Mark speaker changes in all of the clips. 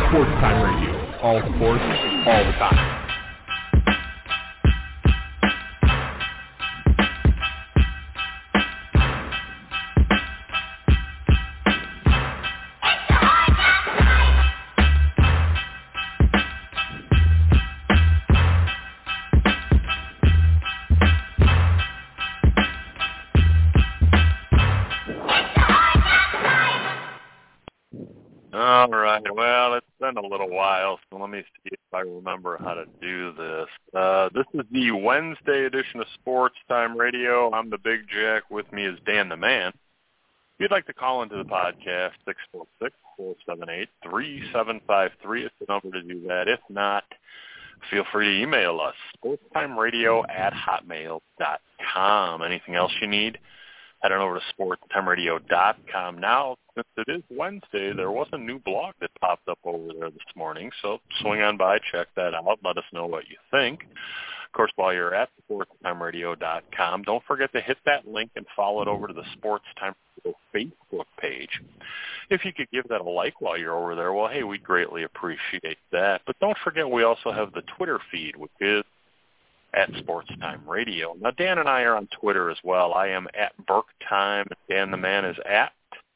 Speaker 1: Sports Time Radio. All sports, all the time.
Speaker 2: All right. Well, it's been a little while, so let me see if I remember how to do this. This is the Wednesday edition of Sports Time Radio. I'm the Big Jack. With me is Dan the Man. If you'd like to call into the podcast, 646-478-3753 is the number to do that. If not, feel free to email us, sportstimeradio@hotmail.com. Anything else you need? Head on over to sportstimeradio.com. Now, since it is Wednesday, there was a new blog that popped up over there this morning, so swing on by, check that out, let us know what you think. Of course, while you're at sportstimeradio.com, don't forget to hit that link and follow it over to the Sports Time Radio Facebook page. If you could give that a like while you're over there, well, hey, we'd greatly appreciate that. But don't forget we also have the Twitter feed, which is at Sports Time Radio. Now, Dan and I are on Twitter as well. I am at BurkeTime. Dan the Man is at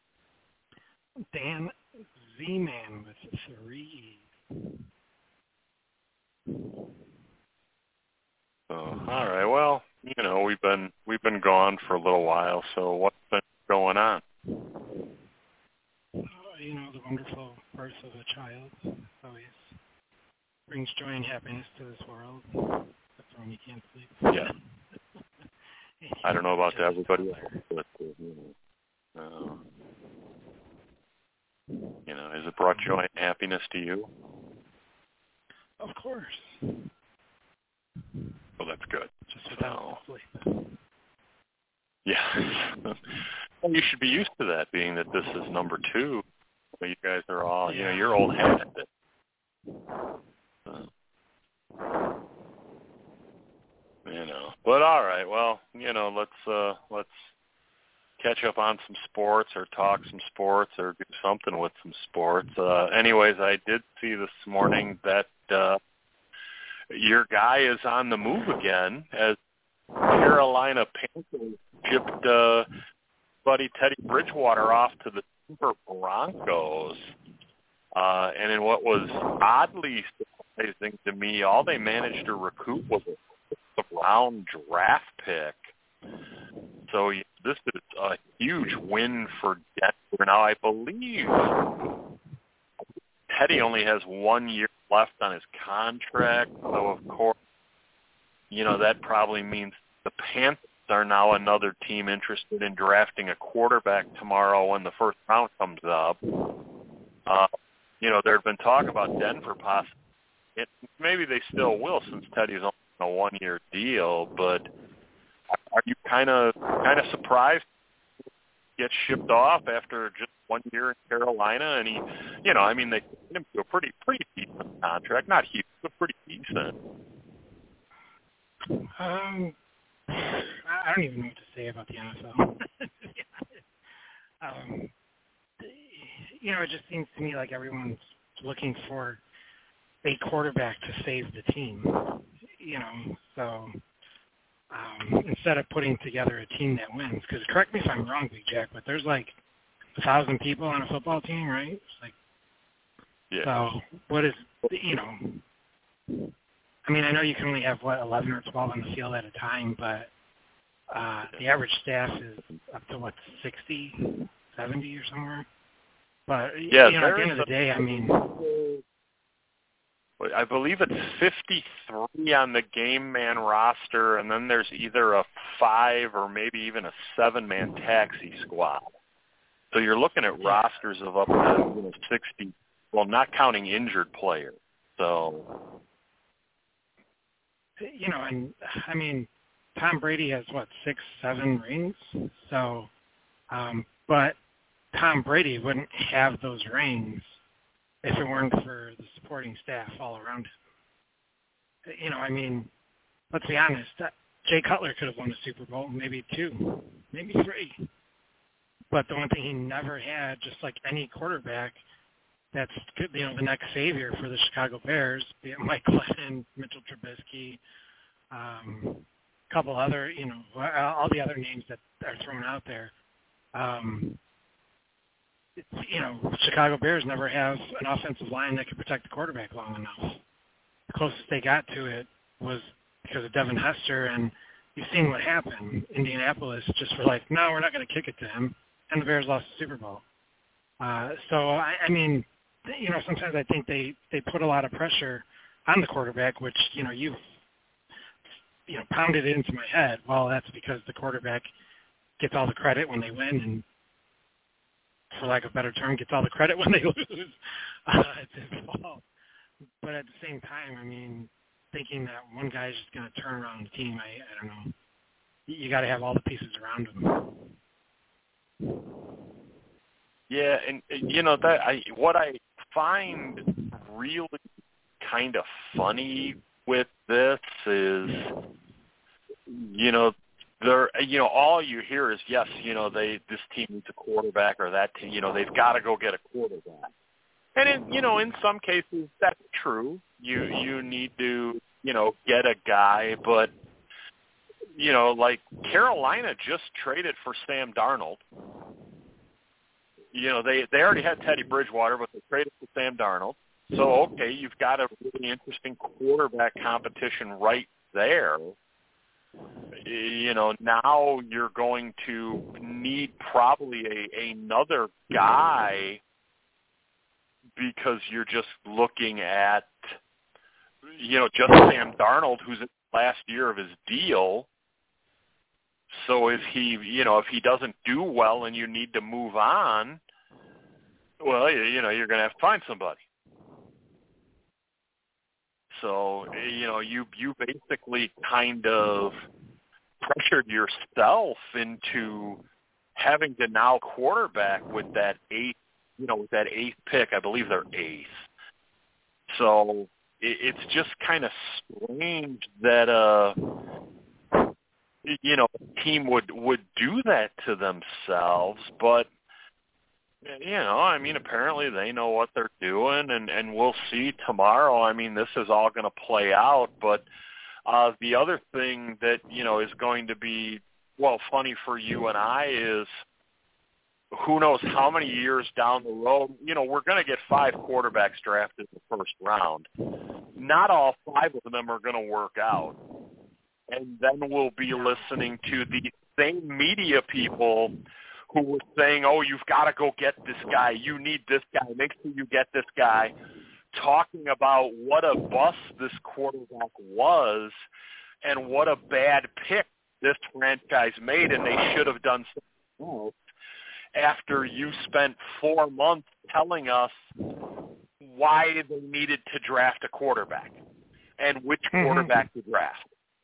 Speaker 3: Dan Z-Man with 3.
Speaker 2: All right. Well, you know, we've been gone for a little while. So what's been going on?
Speaker 3: You know, the wonderful birth of a child always brings joy and happiness to this world. Except for when you can't sleep.
Speaker 2: Yeah. I don't know about everybody else, but you know, has it brought joy and happiness to you?
Speaker 3: Of course.
Speaker 2: Well, that's good.
Speaker 3: Just without sleep.
Speaker 2: Yeah. Well, you should be used to that, being that this is number 2. You guys are all, you know, you're old hat at it. You know, but all right. Well, you know, let's catch up on some sports, or talk some sports, or do something with some sports. Anyways, I did see this morning that your guy is on the move again, as Carolina Panthers shipped buddy Teddy Bridgewater off to the Denver Broncos. And in what was oddly surprising to me, all they managed to recoup was a round draft pick. So this is a huge win for Denver. Now, I believe Teddy only has 1 year left on his contract. So, of course, you know, that probably means the Panthers are now another team interested in drafting a quarterback tomorrow when the first round comes up. You know, there had been talk about Denver possibly. Maybe they still will, since Teddy's only on a 1 year deal. But are you kind of surprised he gets shipped off after just 1 year in Carolina? And he, you know, I mean, they put him to a pretty decent contract, not huge, but pretty decent.
Speaker 3: I don't even know what to say about the NFL. You know, it just seems to me like everyone's looking for a quarterback to save the team. You know, so instead of putting together a team that wins, because correct me if I'm wrong, Big Jack, but there's like 1,000 people on a football team, right? It's like,
Speaker 2: yeah.
Speaker 3: So what is, you know, I mean, I know you can only have, 11 or 12 on the field at a time, but the average staff is up to, 60, 70 or somewhere? But,
Speaker 2: yeah,
Speaker 3: you know, at the end of the day, I mean,
Speaker 2: I believe it's 53 on the game man roster, and then there's either a 5 or maybe even a 7-man taxi squad. So you're looking at rosters of up to 60, well, not counting injured players. So,
Speaker 3: you know, and I mean, Tom Brady has 6, 7 rings. So, but Tom Brady wouldn't have those rings if it weren't for the supporting staff all around him. You know, I mean, let's be honest. Jay Cutler could have won a Super Bowl, maybe 2, maybe 3. But the one thing he never had, just like any quarterback, that's the next savior for the Chicago Bears, be it Mike Glennon, Mitchell Trubisky, a couple other, all the other names that are thrown out there. Chicago Bears never have an offensive line that could protect the quarterback long enough. The closest they got to it was because of Devin Hester, and you've seen what happened. Indianapolis just were like, no, we're not going to kick it to him, and the Bears lost the Super Bowl. So sometimes I think they put a lot of pressure on the quarterback, which, you've pounded it into my head. Well, that's because the quarterback gets all the credit when they win and, for lack of a better term, gets all the credit when they lose. It's his fault. But at the same time, thinking that one guy's just going to turn around the team, I don't know. You got to have all the pieces around him.
Speaker 2: Yeah, and what I find really kind of funny with this is, all you hear is, yes, this team needs a quarterback, or that team, they've got to go get a quarterback. And in some cases that's true. You need to, get a guy, but like Carolina just traded for Sam Darnold. They already had Teddy Bridgewater, but they traded for Sam Darnold. So, okay, you've got a really interesting quarterback competition right there. Now you're going to need probably another guy, because you're just looking at, just Sam Darnold, who's in the last year of his deal. So if if he doesn't do well and you need to move on, well, you're going to have to find somebody. So, you basically kind of pressured yourself into having to now quarterback with that eighth pick. I believe they're eighth. So it's just kind of strange that a team would do that to themselves, but apparently they know what they're doing, and we'll see tomorrow. This is all going to play out, but the other thing that is going to be funny for you and I is, who knows how many years down the road, we're going to get 5 quarterbacks drafted in the first round. Not all 5 of them are going to work out. And then we'll be listening to the same media people who were saying, oh, you've got to go get this guy. You need this guy. Make sure you get this guy. Talking about what a bust this quarterback was and what a bad pick this franchise made, and they should have done something else. After you spent 4 months telling us why they needed to draft a quarterback and which quarterback to draft.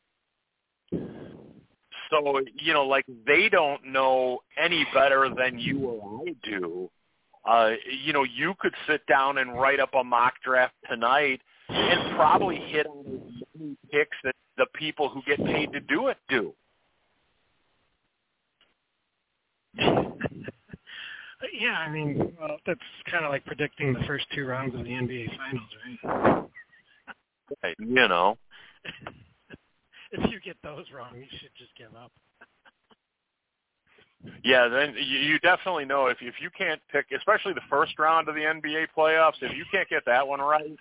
Speaker 2: So, they don't know any better than you or I do. You could sit down and write up a mock draft tonight and probably hit on as many picks that the people who get paid to do it do.
Speaker 3: Yeah, that's kind of like predicting the first 2 rounds of the NBA Finals, right?
Speaker 2: Right,
Speaker 3: If you get those wrong, you should just give up.
Speaker 2: Yeah, then you definitely know if you can't pick, especially the first round of the NBA playoffs, if you can't get that one right,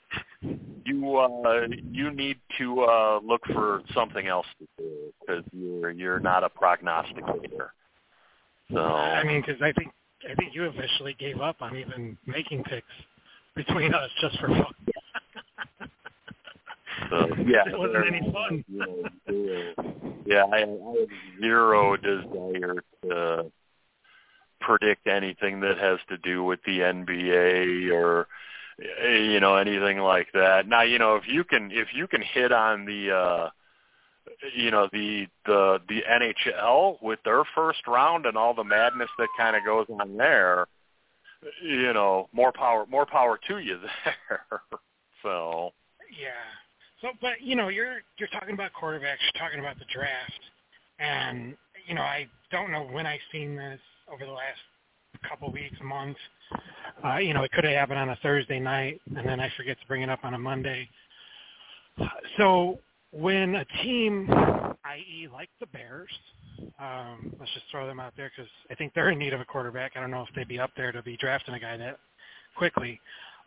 Speaker 2: you need to look for something else to do, because you're not a prognosticator. So
Speaker 3: because I think you officially gave up on even making picks between us just for fun. It wasn't any fun.
Speaker 2: I have zero desire to predict anything that has to do with the NBA or anything like that. Now, if you can hit on the the NHL with their first round and all the madness that kind of goes on there, more power to you there. So
Speaker 3: yeah. So, but you're talking about quarterbacks, you're talking about the draft, and I don't know when I've seen this over the last couple weeks, months, It could have happened on a Thursday night, and then I forget to bring it up on a Monday. So when a team, i.e. like the Bears, let's just throw them out there because I think they're in need of a quarterback. I don't know if they'd be up there to be drafting a guy that quickly.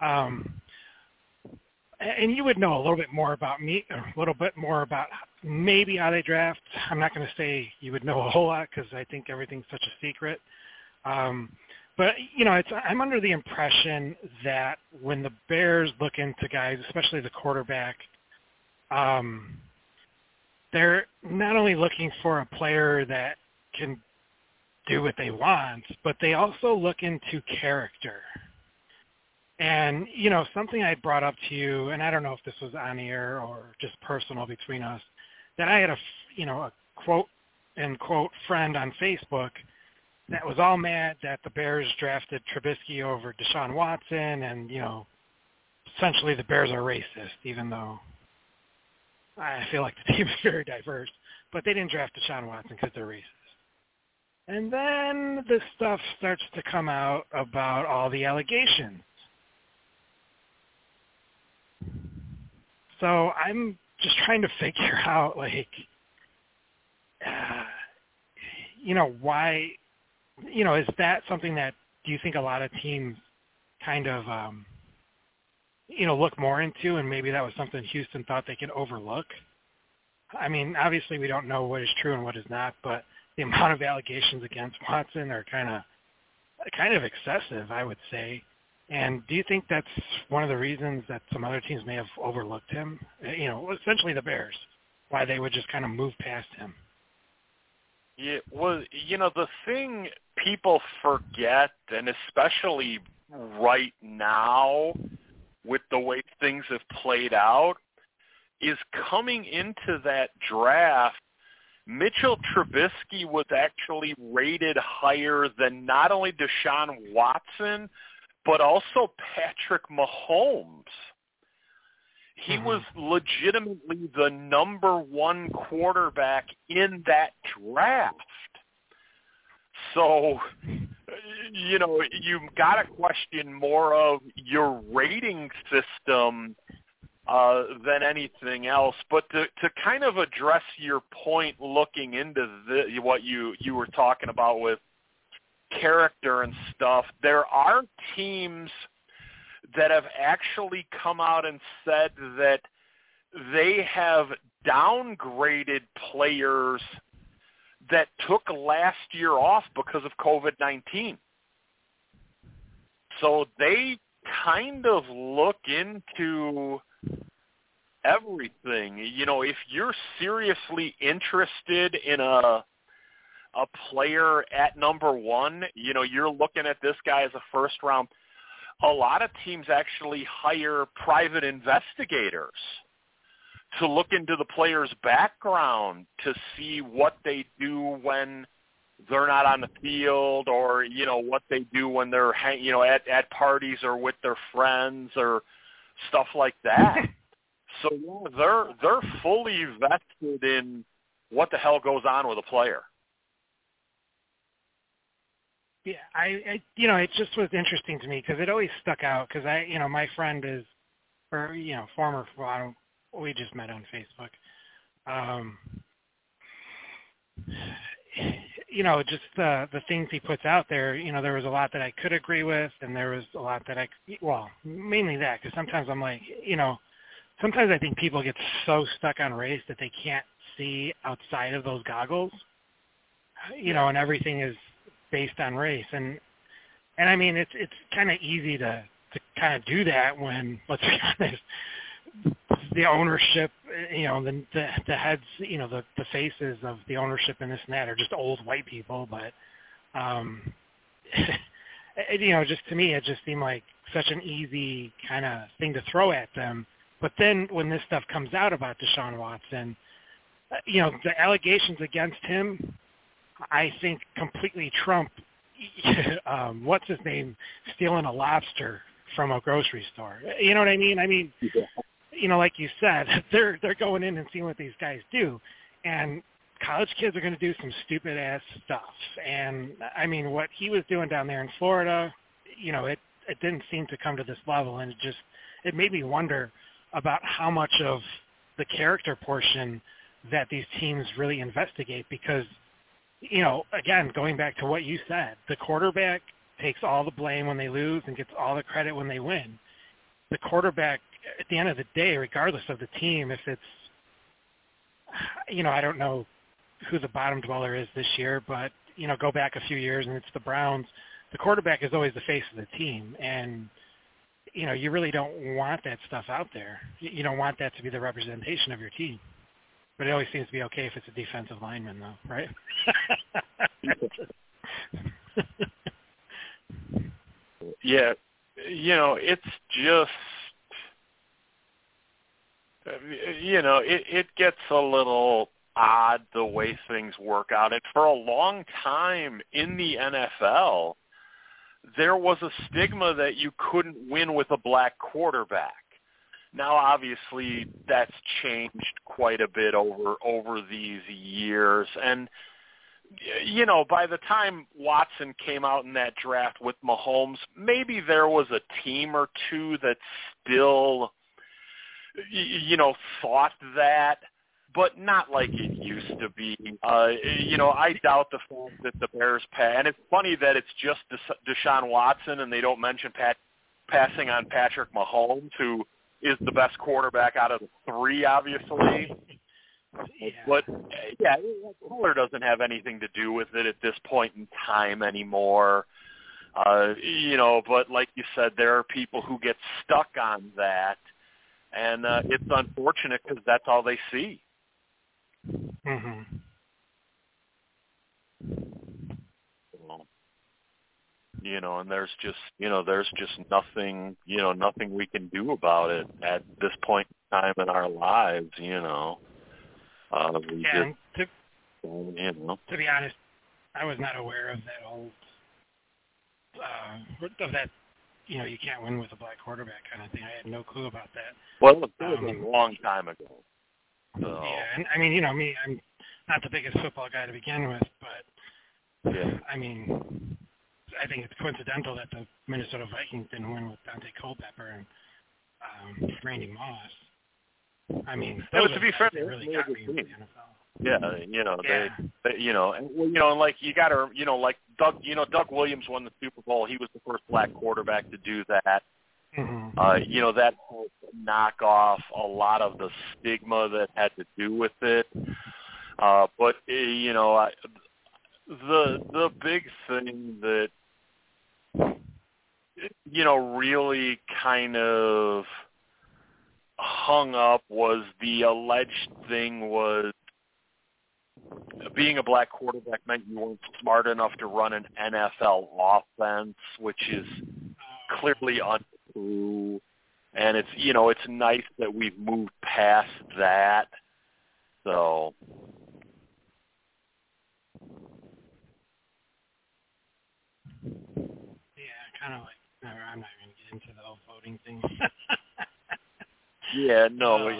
Speaker 3: And you would know a little bit more about me, a little bit more about maybe how they draft. I'm not going to say you would know a whole lot because I think everything's such a secret. But, I'm under the impression that when the Bears look into guys, especially the quarterback, they're not only looking for a player that can do what they want, but they also look into character. And, something I brought up to you, and I don't know if this was on air or just personal between us, that I had a quote-unquote friend on Facebook that was all mad that the Bears drafted Trubisky over Deshaun Watson and, essentially the Bears are racist, even though I feel like the team is very diverse. But they didn't draft Deshaun Watson because they're racist. And then this stuff starts to come out about all the allegations. So I'm just trying to figure out, why, is that something that, do you think a lot of teams kind of, look more into, and maybe that was something Houston thought they could overlook? I mean, obviously we don't know what is true and what is not, but the amount of allegations against Watson are kind of excessive, I would say. And do you think that's one of the reasons that some other teams may have overlooked him? Essentially the Bears, why they would just kind of move past him.
Speaker 2: Yeah, well, the thing people forget, and especially right now with the way things have played out, is coming into that draft, Mitchell Trubisky was actually rated higher than not only Deshaun Watson, but also Patrick Mahomes. He was legitimately the number one quarterback in that draft. So, you've got to question more of your rating system than anything else. But to kind of address your point looking into what you were talking about with character and stuff, there are teams that have actually come out and said that they have downgraded players that took last year off because of COVID-19. So they kind of look into everything. If you're seriously interested in a player at number one, you're looking at this guy as a first round. A lot of teams actually hire private investigators to look into the player's background to see what they do when they're not on the field, or, what they do when they're, at parties or with their friends or stuff like that. So they're fully vested in what the hell goes on with a player.
Speaker 3: Yeah, I it just was interesting to me because it always stuck out because my friend is, or, former, we just met on Facebook. Just the things he puts out there, there was a lot that I could agree with, and there was a lot that mainly that, because sometimes I'm like, sometimes I think people get so stuck on race that they can't see outside of those goggles, and everything is based on race. And I mean, it's kind of easy to kind of do that when, let's be honest, the ownership, the heads, the faces of the ownership in this and that are just old white people. But, just to me, it just seemed like such an easy kind of thing to throw at them. But then when this stuff comes out about Deshaun Watson, the allegations against him, I think completely trump, what's his name, stealing a lobster from a grocery store. You know what I mean? I mean, like you said, they're going in and seeing what these guys do. And college kids are going to do some stupid-ass stuff. And, I mean, what he was doing down there in Florida, it didn't seem to come to this level, and it made me wonder about how much of the character portion that these teams really investigate, because, again, going back to what you said, the quarterback takes all the blame when they lose and gets all the credit when they win. The quarterback, at the end of the day, regardless of the team, if it's, I don't know who the bottom dweller is this year, but, go back a few years and it's the Browns, the quarterback is always the face of the team. And, you really don't want that stuff out there. You don't want that to be the representation of your team. But it always seems to be okay if it's a defensive lineman, though, right?
Speaker 2: Yeah, it's just, it gets a little odd the way things work out. And for a long time in the NFL, there was a stigma that you couldn't win with a black quarterback. Now, obviously, that's changed quite a bit over these years. And, by the time Watson came out in that draft with Mahomes, maybe there was a team or two that still, thought that, but not like it used to be. I doubt the fact that the Bears and it's funny that it's just Deshaun Watson and they don't mention passing on Patrick Mahomes, who is the best quarterback out of the three, obviously.
Speaker 3: Yeah.
Speaker 2: But, color doesn't have anything to do with it at this point in time anymore. But like you said, there are people who get stuck on that, and it's unfortunate because that's all they see.
Speaker 3: Mm-hmm.
Speaker 2: And there's just nothing, nothing we can do about it at this point in time in our lives,
Speaker 3: To be honest, I was not aware of that old, you can't win with a black quarterback kind of thing. I had no clue about that.
Speaker 2: Well, it was a long time ago. So.
Speaker 3: Yeah, and I mean, me, I'm not the biggest football guy to begin with, but I mean, I think it's coincidental that the Minnesota Vikings didn't win with Dante Culpepper and Randy Moss. I mean, those
Speaker 2: to be fair,
Speaker 3: they really got me in the NFL.
Speaker 2: Yeah, and like you got to, like Doug Williams won the Super Bowl. He was the first black quarterback to do that.
Speaker 3: Mm-hmm.
Speaker 2: That helped knock off a lot of the stigma that had to do with it. But the big thing that really kind of hung up was the alleged thing was being a black quarterback meant you weren't smart enough to run an NFL offense, which is clearly untrue. And it's, it's nice that we've moved past that. So.
Speaker 3: Yeah, kind of like, I'm not going to get into the whole voting thing.
Speaker 2: Yeah, no,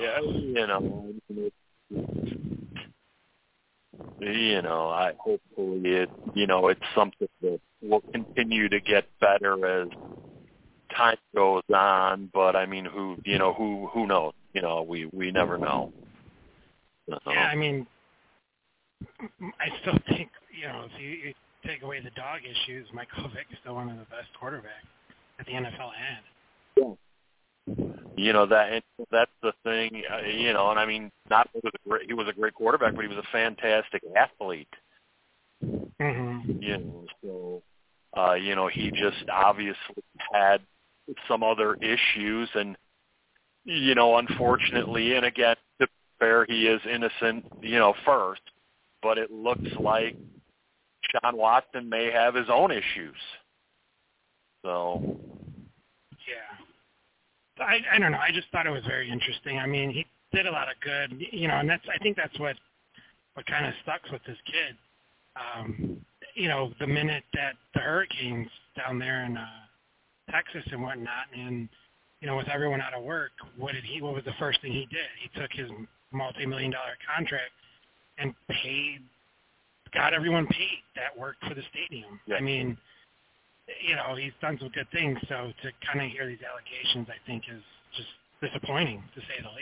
Speaker 2: I hopefully it's something that will continue to get better as time goes on. But I mean, who knows? We never know. So.
Speaker 3: Yeah, I mean, I still think if you take away the dog issues, Michael Vick is still one of the best quarterbacks that the NFL had.
Speaker 2: Yeah. That's the thing, and I mean, he was a great quarterback, but he was a fantastic athlete.
Speaker 3: Mm-hmm.
Speaker 2: So, he just obviously had some other issues, and, unfortunately, and again, to be fair, he is innocent, first, but it looks like Sean Watson may have his own issues. So.
Speaker 3: Yeah. I don't know. I just thought it was very interesting. I mean, he did a lot of good, and I think that's what kind of stuck with this kid. The minute that the hurricanes down there in Texas and whatnot, and with everyone out of work, what was the first thing he did? He took his multi-million-dollar contract and got everyone paid that worked for the stadium.
Speaker 2: Yeah.
Speaker 3: I mean, he's done some good things. So to kind of hear these allegations, I think is just disappointing, to say the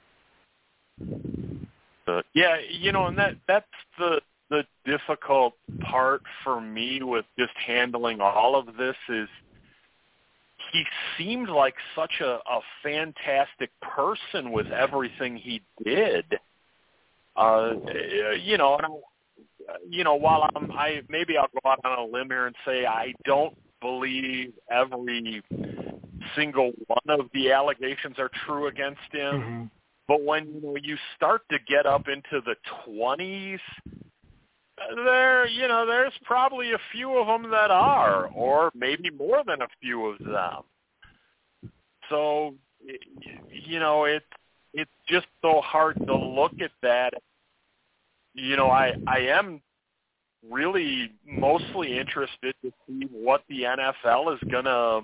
Speaker 3: least.
Speaker 2: Yeah, and that's the difficult part for me with just handling all of this is he seemed like such a fantastic person with everything he did. While maybe I'll go out on a limb here and say I don't believe every single one of the allegations are true against him.
Speaker 3: Mm-hmm.
Speaker 2: But when you start to get up into the 20s, there's probably a few of them that are, or maybe more than a few of them. So, it's just so hard to look at that. I am really mostly interested to see what the NFL is gonna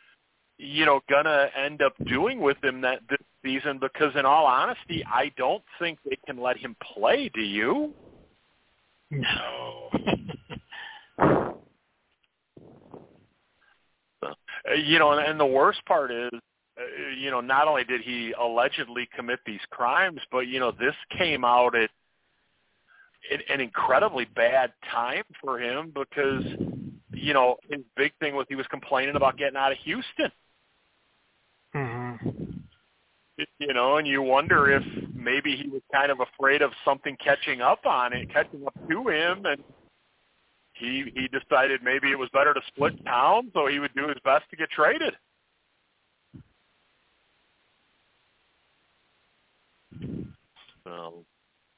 Speaker 2: end up doing with him this season, because in all honesty, I don't think they can let him play. Do you?
Speaker 3: No.
Speaker 2: And the worst part is, not only did he allegedly commit these crimes, but, this came out at an incredibly bad time for him because, his big thing was he was complaining about getting out of Houston.
Speaker 3: Mm-hmm.
Speaker 2: And you wonder if maybe he was kind of afraid of something catching up to him, and he decided maybe it was better to split town, so he would do his best to get traded. So,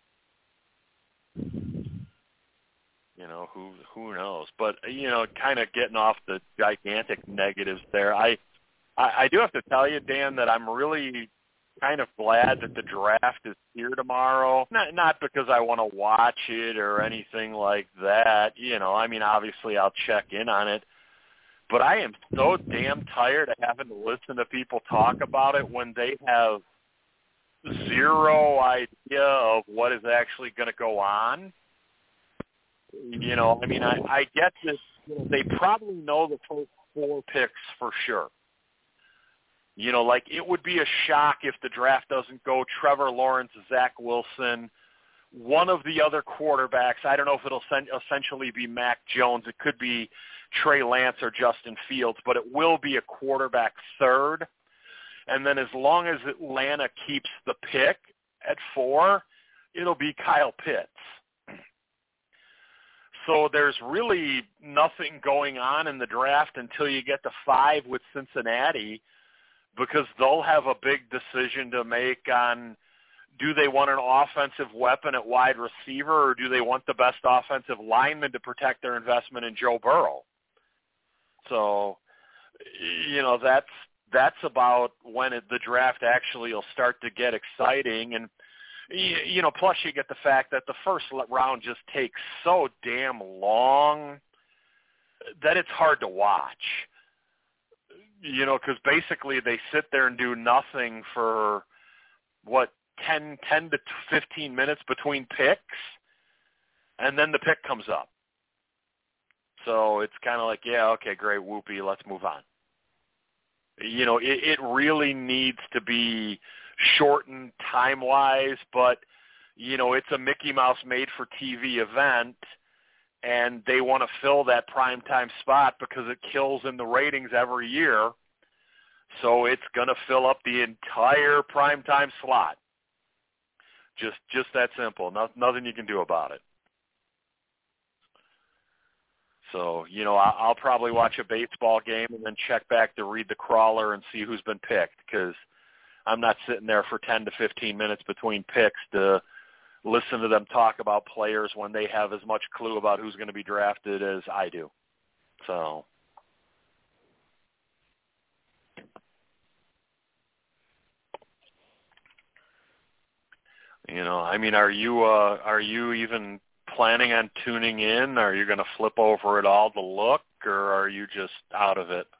Speaker 2: who knows? But kind of getting off the gigantic negatives there, I do have to tell you, Dan, that I'm really kind of glad that the draft is here tomorrow. Not because I want to watch it or anything like that. Obviously I'll check in on it. But I am so damn tired of having to listen to people talk about it when they have zero idea of what is actually going to go on. I get this. They probably know the first 4 picks for sure. It would be a shock if the draft doesn't go Trevor Lawrence, Zach Wilson, one of the other quarterbacks. I don't know if it'll essentially be Mac Jones. It could be Trey Lance or Justin Fields, but it will be a quarterback third. And then as long as Atlanta keeps the pick at 4, it'll be Kyle Pitts. So there's really nothing going on in the draft until you get to 5 with Cincinnati, because they'll have a big decision to make on, do they want an offensive weapon at wide receiver, or do they want the best offensive lineman to protect their investment in Joe Burrow? So, that's about when the draft actually will start to get exciting. And, plus you get the fact that the first round just takes so damn long that it's hard to watch. Because basically they sit there and do nothing for, 10 to 15 minutes between picks, and then the pick comes up. So it's kind of like, yeah, okay, great, whoopee, let's move on. It really needs to be shortened time-wise, but, it's a Mickey Mouse made-for-TV event, and they want to fill that primetime spot because it kills in the ratings every year. So it's going to fill up the entire primetime slot. Just that simple. Nothing you can do about it. So, I'll probably watch a baseball game and then check back to read the crawler and see who's been picked, because I'm not sitting there for 10 to 15 minutes between picks to listen to them talk about players when they have as much clue about who's going to be drafted as I do. So, are you even planning on tuning in? Are you going to flip over it all to look, or are you just out of it?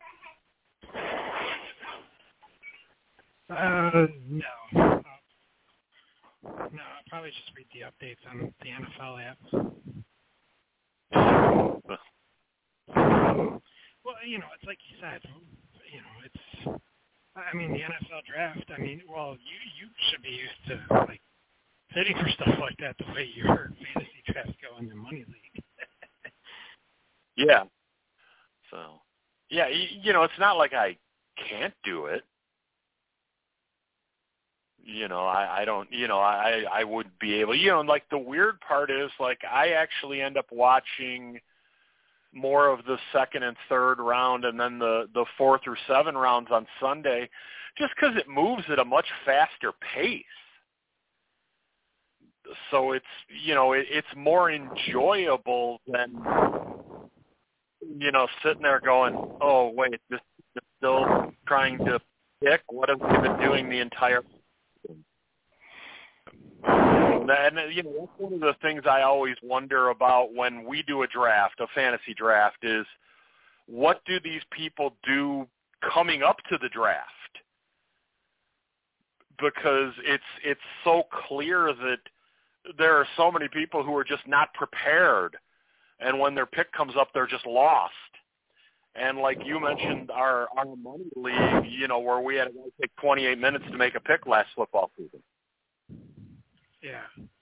Speaker 3: No. No, I'll probably just read the updates on the NFL app. Well, it's like you said, it's, I mean, the NFL draft, I mean, well, you should be used to, like, sitting for stuff like that the way your fantasy drafts go in the money league.
Speaker 2: Yeah. So, yeah, it's not like I can't do it. I don't, I would be able, and like the weird part is, like, I actually end up watching more of the second and third round and then the 4 through 7 rounds on Sunday, just because it moves at a much faster pace. So it's, it's more enjoyable than, sitting there going, oh, wait, this is still trying to pick. What have we been doing the entire season? And, that's one of the things I always wonder about when we do a draft, a fantasy draft, is what do these people do coming up to the draft? Because it's so clear that there are so many people who are just not prepared, and when their pick comes up, they're just lost. And like you mentioned, our money league, where we had to take 28 minutes to make a pick last football season.
Speaker 3: Yeah.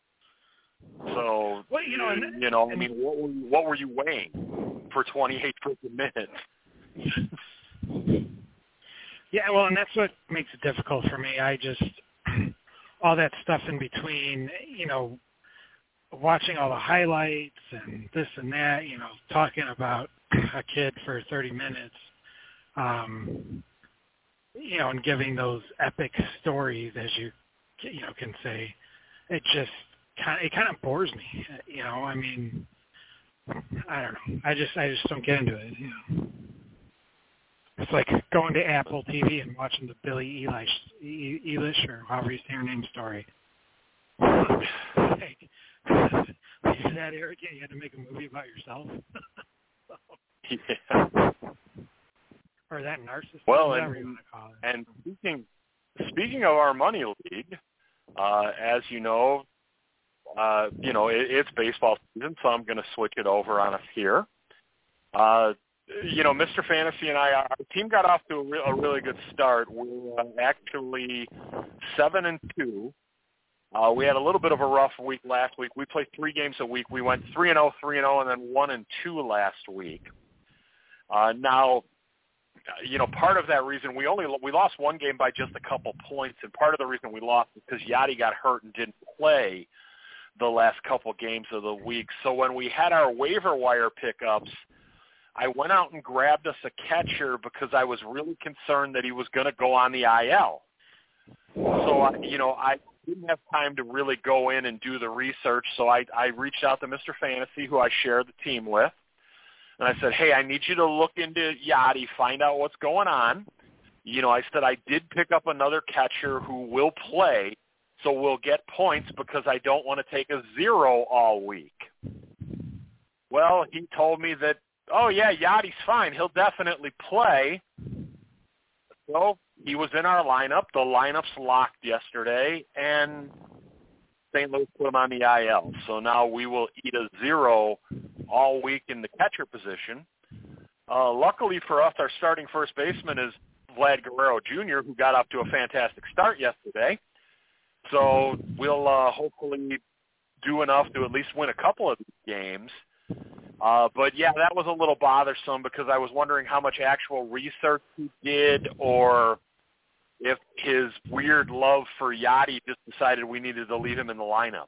Speaker 2: So,
Speaker 3: well,
Speaker 2: I mean, what were you weighing for 28 freaking minutes?
Speaker 3: Yeah, well, and that's what makes it difficult for me. I just, all that stuff in between, watching all the highlights and this and that, talking about a kid for 30 minutes, and giving those epic stories, as you can say, it kind of bores me. I mean, I don't know. I just don't get into it. It's like going to Apple TV and watching the Billie Eilish or however you say her name story. Like, is that arrogant? You had to make a movie about yourself?
Speaker 2: Yeah.
Speaker 3: Or that narcissist,
Speaker 2: whatever
Speaker 3: you want to call it.
Speaker 2: And speaking of our money league, as you know, it's baseball season, so I'm going to switch it over on us here. Mr. Fantasy and our team got off to a really good start. We're actually 7-2. We had a little bit of a rough week last week. We played 3 games a week. We went 3-0, 3-0, and then 1-2 last week. Now, part of that reason we lost one game by just a couple points, and part of the reason we lost is because Yachty got hurt and didn't play the last couple games of the week. So when we had our waiver wire pickups, I went out and grabbed us a catcher because I was really concerned that he was going to go on the IL. So, I didn't have time to really go in and do the research, so I reached out to Mr. Fantasy, who I share the team with, and I said, hey, I need you to look into Yachty, find out what's going on. I said I did pick up another catcher who will play, so we'll get points because I don't want to take a 0 all week. Well, he told me that, oh, yeah, Yachty's fine. He'll definitely play. So he was in our lineup. The lineup's locked yesterday, and St. Louis put him on the IL. So now we will eat a 0 all week in the catcher position. Luckily for us, our starting first baseman is Vlad Guerrero Jr., who got off to a fantastic start yesterday. So we'll hopefully do enough to at least win a couple of these games. But, yeah, that was a little bothersome because I was wondering how much actual research he did, or if his weird love for Yachty just decided we needed to leave him in the lineup.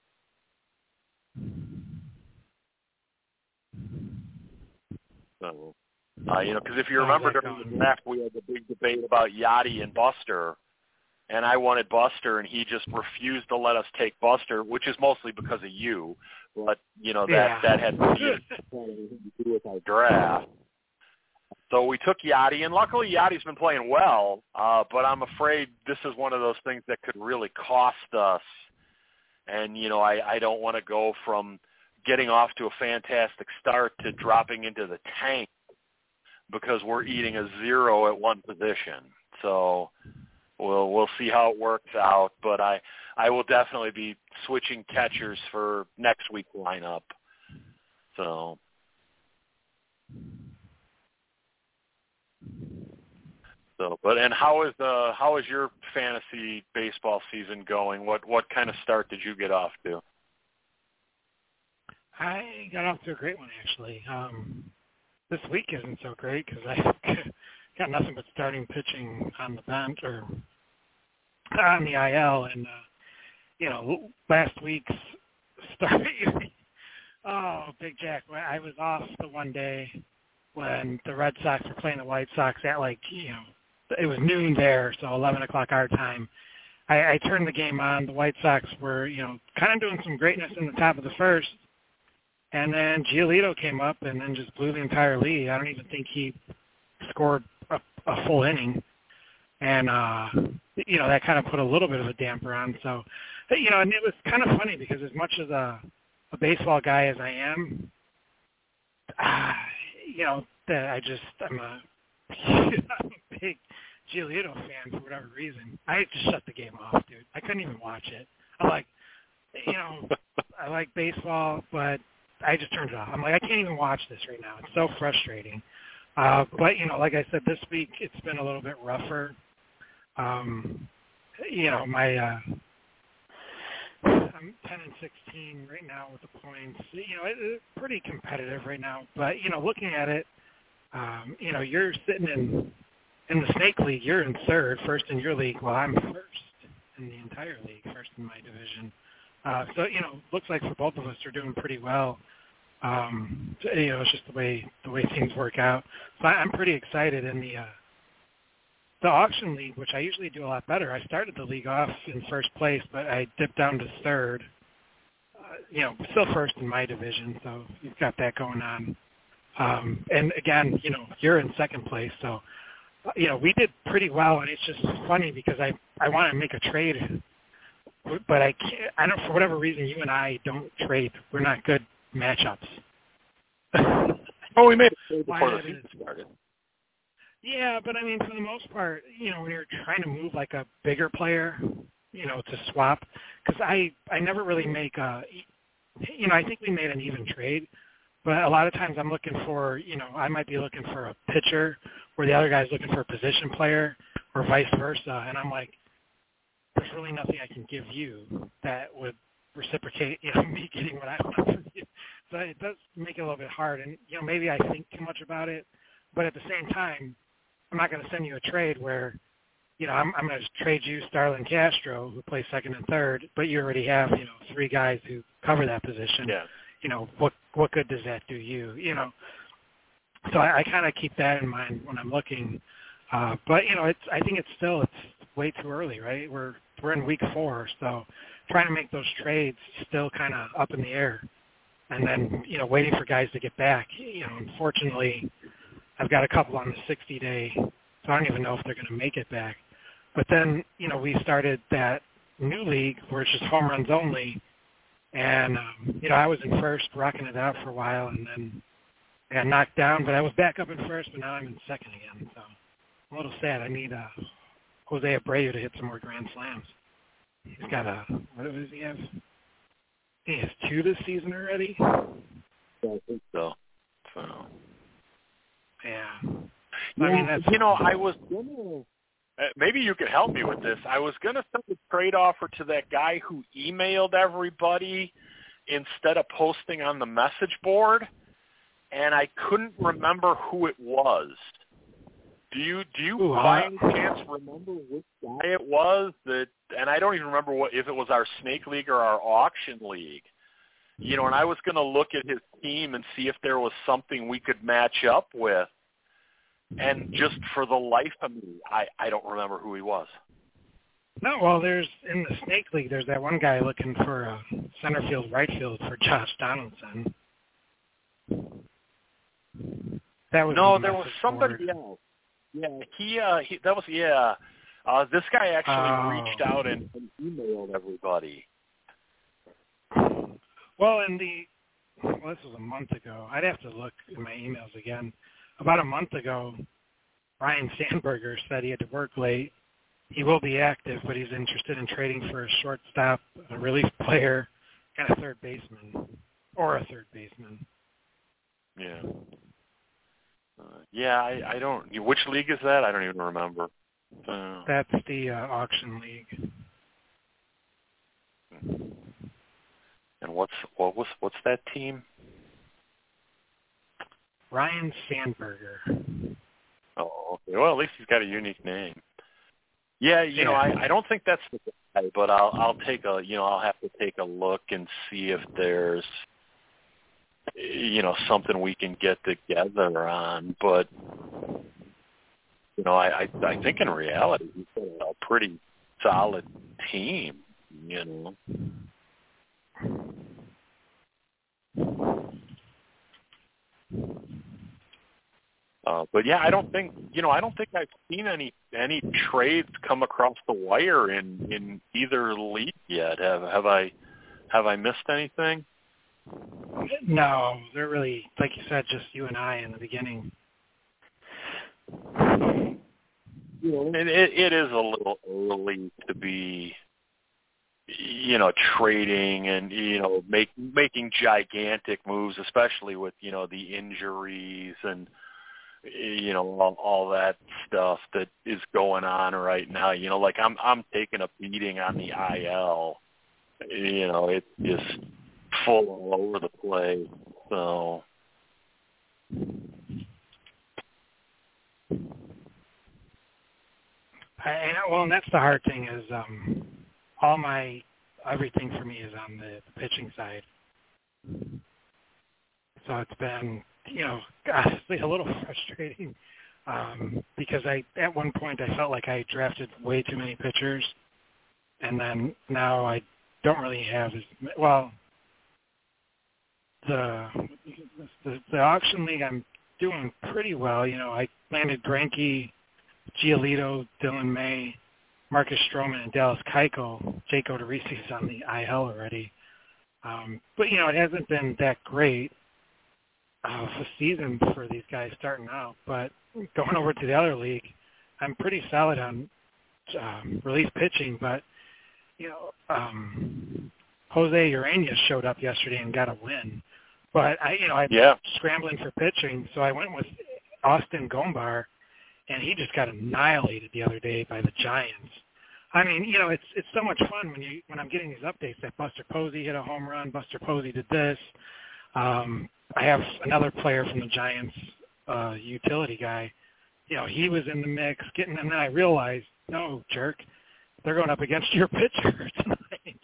Speaker 2: So, because if you remember during the draft, we had the big debate about Yachty and Buster, and I wanted Buster, and he just refused to let us take Buster, which is mostly because of you. But, that had nothing to do with our draft. So we took Yachty, and luckily Yachty's been playing well, but I'm afraid this is one of those things that could really cost us. And, I don't want to go from getting off to a fantastic start to dropping into the tank because we're eating a 0 at one position. So we'll see how it works out, but I will definitely be switching catchers for next week's lineup. So, So, and how is your fantasy baseball season going? What kind of start did you get off to?
Speaker 3: I got off to a great one, actually. This week isn't so great because I got nothing but starting pitching on the bench or on the IL, and last week's start. Oh, Big Jack! I was off the one day when the Red Sox were playing the White Sox at it was noon there, so 11 o'clock our time. I turned the game on. The White Sox were kind of doing some greatness in the top of the first. And then Giolito came up and then just blew the entire lead. I don't even think he scored a full inning. And, that kind of put a little bit of a damper on. So, and it was kind of funny because as much as a baseball guy as I am, I'm a big Giolito fan for whatever reason. I just shut the game off, dude. I couldn't even watch it. I'm like, I like baseball, but I just turned it off. I'm like, I can't even watch this right now. It's so frustrating. But, like I said, this week it's been a little bit rougher. I'm 10-16 right now with the points. It's pretty competitive right now. But, looking at it, you're sitting in the Snake League. You're in third, first in your league. Well, I'm first in the entire league, first in my division. So, looks like for both of us, we're doing pretty well. It's just the way things work out. So I'm pretty excited. In the auction league, which I usually do a lot better, I started the league off in first place, but I dipped down to third. Still first in my division, so you've got that going on. And again, you're in second place, so we did pretty well. And it's just funny because I want to make a trade, but I can't. I don't, for whatever reason, you and I don't trade. We're not good matchups.
Speaker 2: We made it before the season started.
Speaker 3: Yeah, but I mean, for the most part, when you're trying to move like a bigger player, to swap, because I never really make I think we made an even trade, but a lot of times I'm looking for, I might be looking for a pitcher where the other guy's looking for a position player or vice versa, and I'm like, there's really nothing I can give you that would reciprocate, me getting what I want from you. So it does make it a little bit hard, and, maybe I think too much about it, but at the same time, I'm not going to send you a trade where, I'm going to trade you Starlin Castro, who plays second and third, but you already have, three guys who cover that position.
Speaker 2: Yeah.
Speaker 3: What good does that do you? So I kind of keep that in mind when I'm looking. But I think it's way too early, right? We're in week 4, so trying to make those trades still kind of up in the air, and then waiting for guys to get back. Unfortunately, I've got a couple on the 60-day, so I don't even know if they're going to make it back. But then, we started that new league where it's just home runs only, and, I was in first, rocking it out for a while, and then I got knocked down, but I was back up in first, but now I'm in second again, so I'm a little sad. I need Jose Abreu to hit some more grand slams. He's got what does he have? He has 2 this season already?
Speaker 2: I think so.
Speaker 3: Yeah.
Speaker 2: I mean, I was gonna. Maybe you could help me with this. I was gonna send a trade offer to that guy who emailed everybody instead of posting on the message board, and I couldn't remember who it was. Do you by any chance remember which guy it was that? And I don't even remember if it was our Snake League or our Auction League. And I was going to look at his team and see if there was something we could match up with. And just for the life of me, I don't remember who he was.
Speaker 3: No, well, there's in the Snake League, there's that one guy looking for center field, right field for Josh Donaldson. That was
Speaker 2: there was somebody else. Yeah, this guy actually reached out and emailed everybody.
Speaker 3: Well, this was a month ago. I'd have to look in my emails again. About a month ago, Ryan Sandberger said he had to work late. He will be active, but he's interested in trading for a shortstop, a relief player, and a third baseman. Yeah.
Speaker 2: Yeah, I don't. Which league is that? I don't even remember.
Speaker 3: That's the auction league.
Speaker 2: And what's that team?
Speaker 3: Ryan Sandberger.
Speaker 2: Oh, okay. Well, at least he's got a unique name. Yeah, I don't think that's the guy, but I'll take a I'll have to take a look and see if there's something we can get together on. But I think in reality he's got a pretty solid team. But yeah, I don't think I've seen any trades come across the wire in either league yet. Have I missed anything?
Speaker 3: No, they're really, like you said, just you and I in the beginning.
Speaker 2: And it is a little early to be trading and making gigantic moves, especially with the injuries and all that stuff that is going on right now. Like I'm taking a beating on the IL. It's just full all over the place. So
Speaker 3: and that's the hard thing is everything for me is on the pitching side. So it's been honestly a little frustrating because at one point I felt like I drafted way too many pitchers, and then now I don't really have the auction league I'm doing pretty well. I landed Greinke, Giolito, Dylan May, Marcus Stroman, and Dallas Keuchel. Jake Odorizzi's on the IL already. But it hasn't been that great of a season for these guys starting out. But going over to the other league, I'm pretty solid on relief pitching. But Jose Ureña showed up yesterday and got a win. But I'm scrambling for pitching, so I went with Austin Gombar, and he just got annihilated the other day by the Giants. I mean, it's so much fun when I'm getting these updates that Buster Posey hit a home run, Buster Posey did this. I have another player from the Giants, utility guy. He was in the mix, and then I realized, no, jerk, they're going up against your pitcher tonight.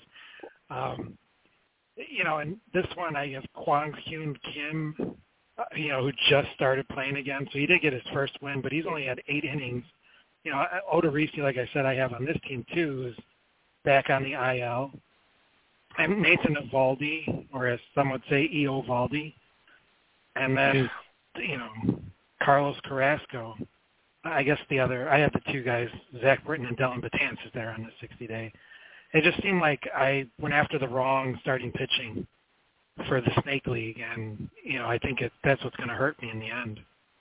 Speaker 3: And this one I have Kwang Hyun Kim, who just started playing again. So he did get his first win, but he's only had 8 innings. Odorizzi, like I said, I have on this team too, is back on the IL. And Nathan Eovaldi, or as some would say, Eovaldi. And then, Carlos Carrasco. I guess I have the 2 guys, Zach Britton and Dylan Betances there on the 60-day. It just seemed like I went after the wrong starting pitching for the Snake League, and I think that's what's going to hurt me in the end.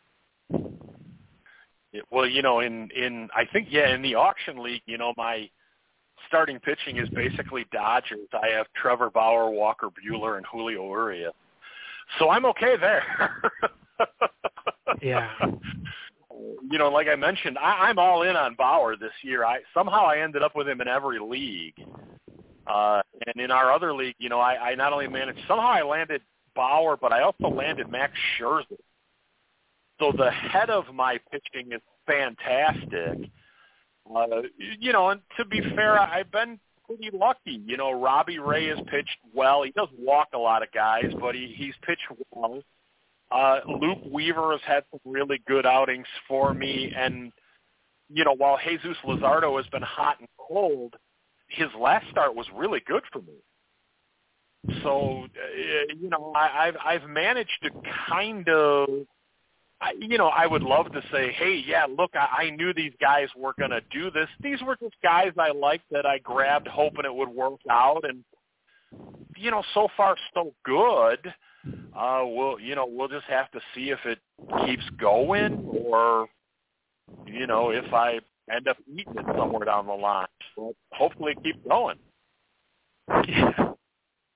Speaker 2: Well, in the auction league, my starting pitching is basically Dodgers. I have Trevor Bauer, Walker Buehler, and Julio Urias, so I'm okay there.
Speaker 3: Yeah.
Speaker 2: Like I mentioned, I'm all in on Bauer this year. I ended up with him in every league. And in our other league, I not only I landed Bauer, but I also landed Max Scherzer. So the head of my pitching is fantastic. And to be fair, I've been pretty lucky. Robbie Ray has pitched well. He does walk a lot of guys, but he's pitched well. Luke Weaver has had some really good outings for me. And, while Jesus Luzardo has been hot and cold, his last start was really good for me. So, I've managed to kind of, I would love to say, hey, yeah, look, I knew these guys were going to do this. These were just guys I liked that I grabbed hoping it would work out. And, so far so good. We'll just have to see if it keeps going or, if I end up eating it somewhere down the line. But hopefully it keeps going.
Speaker 3: Yeah.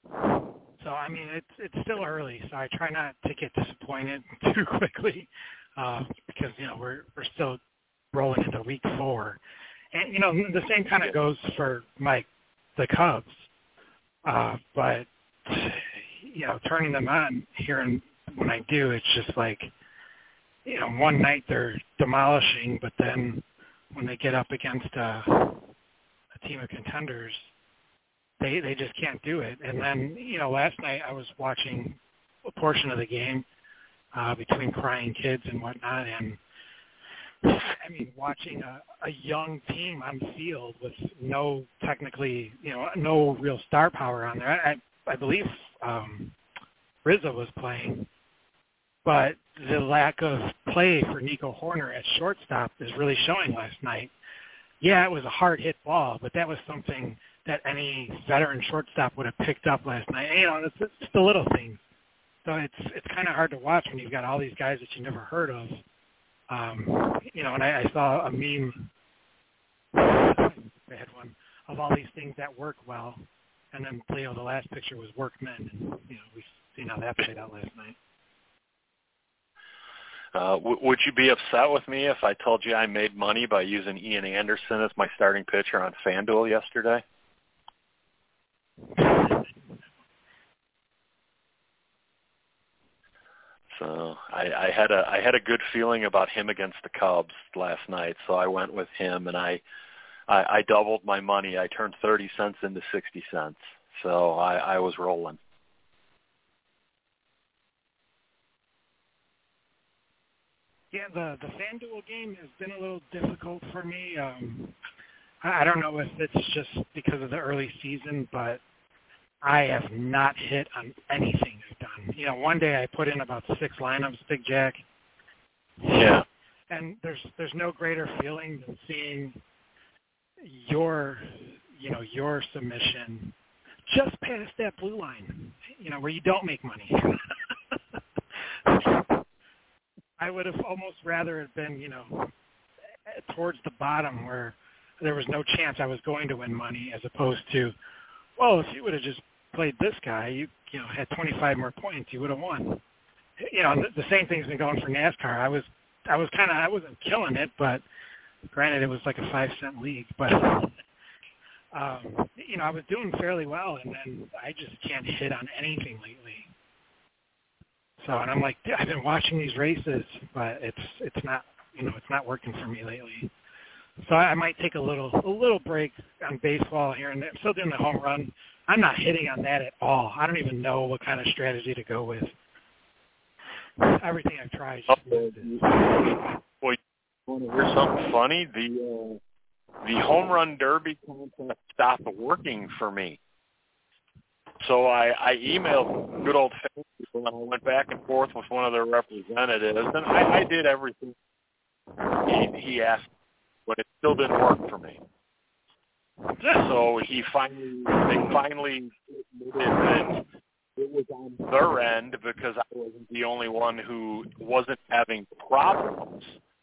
Speaker 3: So, I mean, it's still early, so I try not to get disappointed too quickly. because we're still rolling into week 4, and the same kind of goes for the Cubs, but turning them on here, and when I do, it's just like one night they're demolishing, but then when they get up against a team of contenders, they just can't do it. And then last night I was watching a portion of the game between crying kids and whatnot, and I mean, watching a young team on the field with no real star power on there. I believe Rizzo was playing, but the lack of play for Nico Horner at shortstop is really showing last night. Yeah, it was a hard hit ball, but that was something that any veteran shortstop would have picked up last night. It's the little things. So it's kind of hard to watch when you've got all these guys that you never heard of. And I saw a meme, bad one, of all these things that work well, and then the last picture was workmen, and we've seen how that played out last night.
Speaker 2: Would you be upset with me if I told you I made money by using Ian Anderson as my starting pitcher on FanDuel yesterday? So I had a good feeling about him against the Cubs last night, so I went with him, and I doubled my money. I turned 30 cents into 60 cents, so I was rolling.
Speaker 3: Yeah, the FanDuel game has been a little difficult for me. I don't know if it's just because of the early season, but I have not hit on anything I've done. One day I put in about 6 lineups, Big Jack.
Speaker 2: Yeah.
Speaker 3: And there's no greater feeling than seeing your submission just past that blue line, where you don't make money. I would have almost rather have been, towards the bottom where there was no chance I was going to win money, as opposed to, well, if you would have just played this guy, you had 25 more points, you would have won. The same thing's been going for NASCAR. I wasn't killing it, but granted it was like a 5-cent league, but I was doing fairly well, and then I just can't hit on anything lately. So, and I'm like, I've been watching these races, but it's not working for me lately. So I might take a little break on baseball here and there. I'm still doing the home run. I'm not hitting on that at all. I don't even know what kind of strategy to go with. Everything I've tried.
Speaker 2: Well, you want to hear something funny? The home run derby contest stopped working for me. So I emailed good old people, and I went back and forth with one of their representatives, and I did everything he asked, but it still didn't work for me. So they finally admitted that it was on their end because I wasn't the only one who wasn't having problems.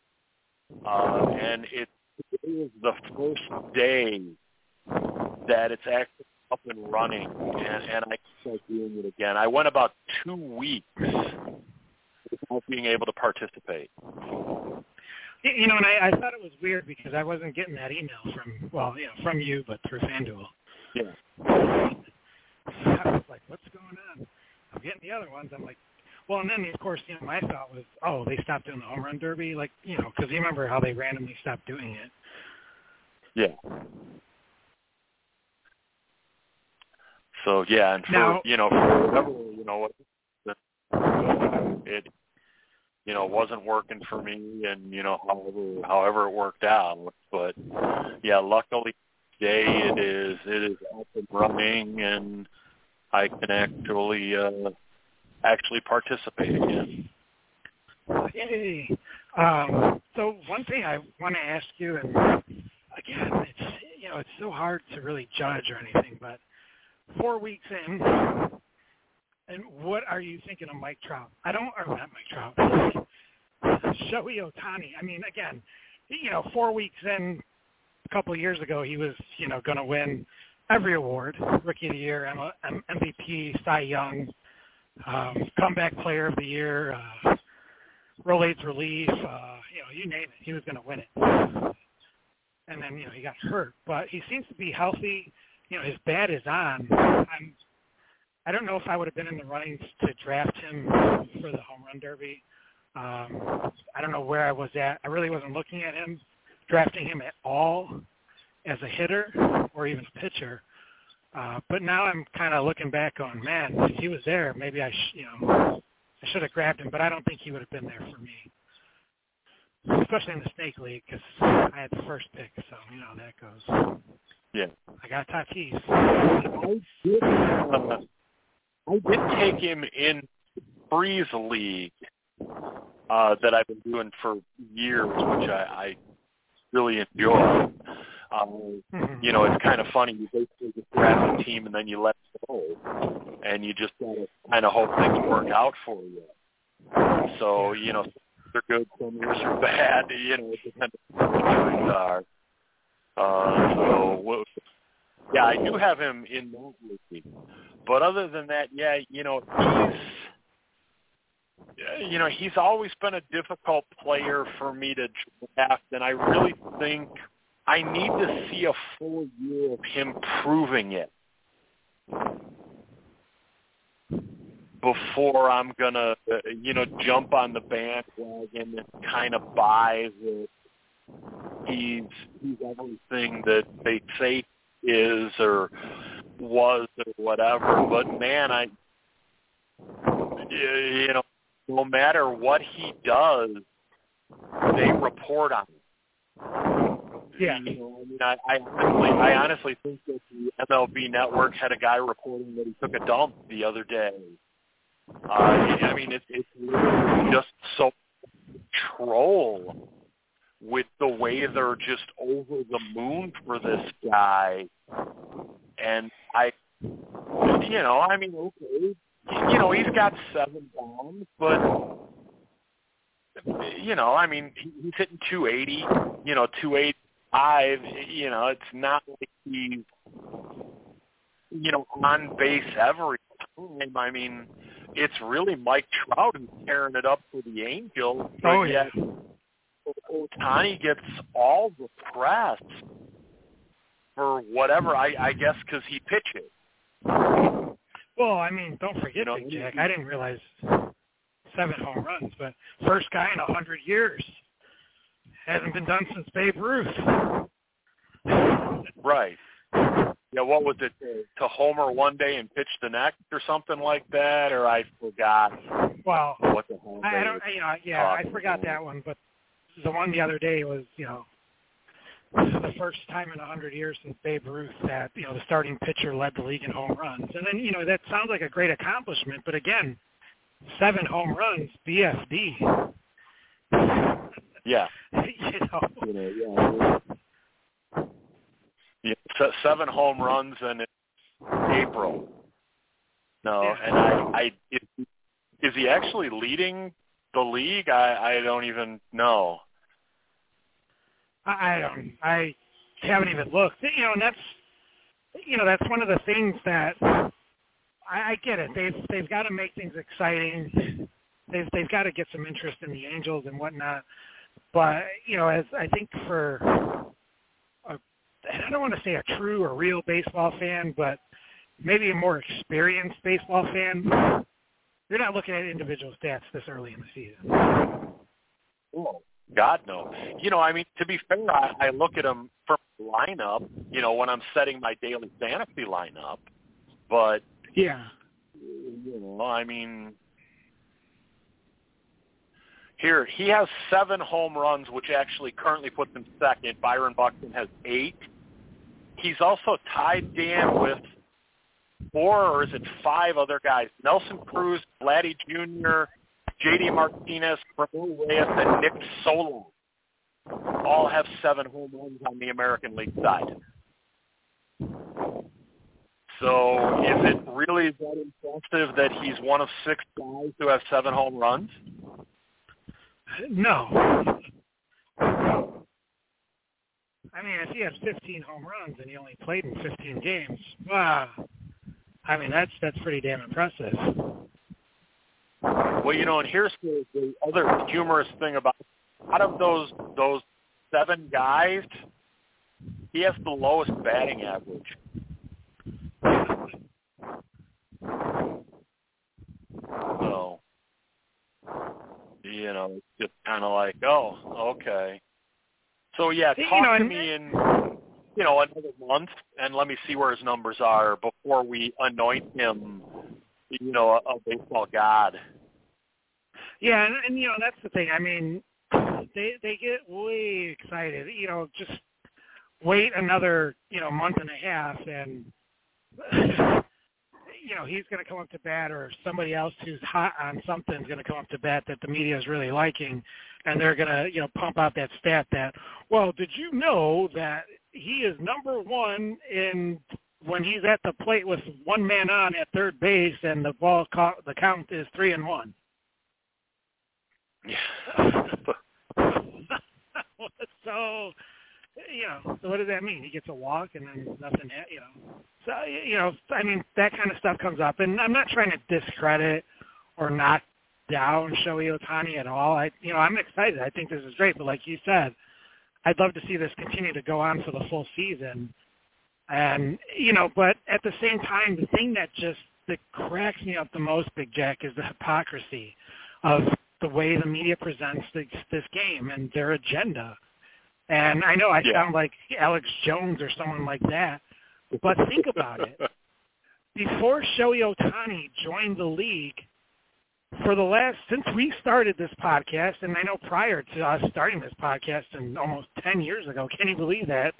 Speaker 2: And it was the first day that it's actually up and running, and I can start doing it again. I went about 2 weeks without being able to participate.
Speaker 3: And I thought it was weird because I wasn't getting that email from you, but through FanDuel.
Speaker 2: Yeah.
Speaker 3: So I was like, what's going on? I'm getting the other ones. I'm like, well, and then, of course, my thought was, oh, they stopped doing the home run derby, because you remember how they randomly stopped doing it.
Speaker 2: Yeah. So, yeah, and for whatever, it wasn't working for me, and however it worked out. But yeah, luckily today it is up and running, and I can actually participate again.
Speaker 3: Yay! So one thing I want to ask you, and again, it's so hard to really judge or anything, but 4 weeks in. And what are you thinking of Mike Trout? Not Mike Trout. Shohei Ohtani. I mean, again, 4 weeks in, a couple of years ago, he was, going to win every award: Rookie of the Year, MVP, Cy Young, Comeback Player of the Year, Rolaids relief, you name it, he was going to win it. And then, he got hurt. But he seems to be healthy. His bat is on. I don't know if I would have been in the running to draft him for the home run derby. I don't know where I was at. I really wasn't looking at him, drafting him at all as a hitter or even a pitcher. But now I'm kind of looking back on, man, if he was there, maybe I should have grabbed him, but I don't think he would have been there for me, especially in the Snake League because I had the first pick, so how that goes.
Speaker 2: Yeah.
Speaker 3: I got Tatis.
Speaker 2: I did take him in Freeze League that I've been doing for years, which I really enjoy. It's kind of funny. You basically just grab a team and then you let it go, and you just kind of hope things work out for you. So, they're good, some years are bad. It depends on what the choices are. I do have him in that league. But other than that, he's always been a difficult player for me to draft, and I really think I need to see a full year of him proving it before I'm going to, jump on the bandwagon and kind of buy that he's everything that they say he is or was or whatever. But, man, no matter what he does, they report on it.
Speaker 3: Yeah.
Speaker 2: I honestly think that the MLB Network had a guy reporting that he took a dump the other day. It's really just so troll with the way they're just over the moon for this guy. And okay. He's got 7 bombs, but, he's hitting 280, 285. It's not like he's, on base every time. It's really Mike Trout who's tearing it up for the Angels.
Speaker 3: Oh, yeah.
Speaker 2: Ohtani gets all the press for whatever, I guess, because he pitches.
Speaker 3: Well, don't forget, Big Jack, I didn't realize 7 home runs, but first guy in 100 years. Hasn't been done since Babe Ruth.
Speaker 2: Right. Yeah, what was it, to homer one day and pitch the next or something like that, or I forgot.
Speaker 3: Well,
Speaker 2: what the hell
Speaker 3: I don't, I forgot that one, but the one the other day was, the first time in 100 years since Babe Ruth that, the starting pitcher led the league in home runs. And then, that sounds like a great accomplishment, but again, 7 home runs, BFD.
Speaker 2: Yeah. 7 home runs in April. No,
Speaker 3: yeah.
Speaker 2: And is he actually leading the league? I don't even know.
Speaker 3: I haven't even looked. And that's one of the things that I get it. They've got to make things exciting. They've got to get some interest in the Angels and whatnot. But as I think for I don't want to say a true or real baseball fan, but maybe a more experienced baseball fan, you're not looking at individual stats this early in the season.
Speaker 2: Oh, God, no. To be fair, I look at them from the lineup, when I'm setting my daily fantasy lineup. But,
Speaker 3: yeah,
Speaker 2: here, he has 7 home runs, which actually currently puts him second. Byron Buxton has 8. He's also tied, Dan, with 4 or is it 5 other guys. Nelson Cruz, Vladdy Jr., J.D. Martinez, Ramon Reyes, and Nick Solo all have 7 home runs on the American League side. So is it really that impressive that he's one of 6 guys who have 7 home runs?
Speaker 3: No. If he has 15 home runs and he only played in 15 games, that's pretty damn impressive.
Speaker 2: Well, and here's the other humorous thing about it. Out of those 7 guys, he has the lowest batting average. So, it's just kind of like, oh, okay. So, yeah, talk to me in, another month, and let me see where his numbers are before we anoint him, a baseball god.
Speaker 3: Yeah, and that's the thing. I mean, they get way excited. Just wait another, month and a half, and he's going to come up to bat, or somebody else who's hot on something is going to come up to bat that the media is really liking, and they're going to, pump out that stat that, well, did you know that he is number 1 in when he's at the plate with one man on at third base, and the count is 3-1.
Speaker 2: Yeah.
Speaker 3: So, so what does that mean? He gets a walk and then nothing, So, I mean, that kind of stuff comes up. And I'm not trying to discredit or knock down Shohei Ohtani at all. I'm excited. I think this is great. But like you said, I'd love to see this continue to go on for the full season. And, but at the same time, the thing that cracks me up the most, Big Jack, is the hypocrisy of the way the media presents this game and their agenda. And I know I sound like Alex Jones or someone like that, but think about it. Before Shohei Ohtani joined the league, since we started this podcast, and I know prior to us starting this podcast and almost 10 years ago, can you believe that?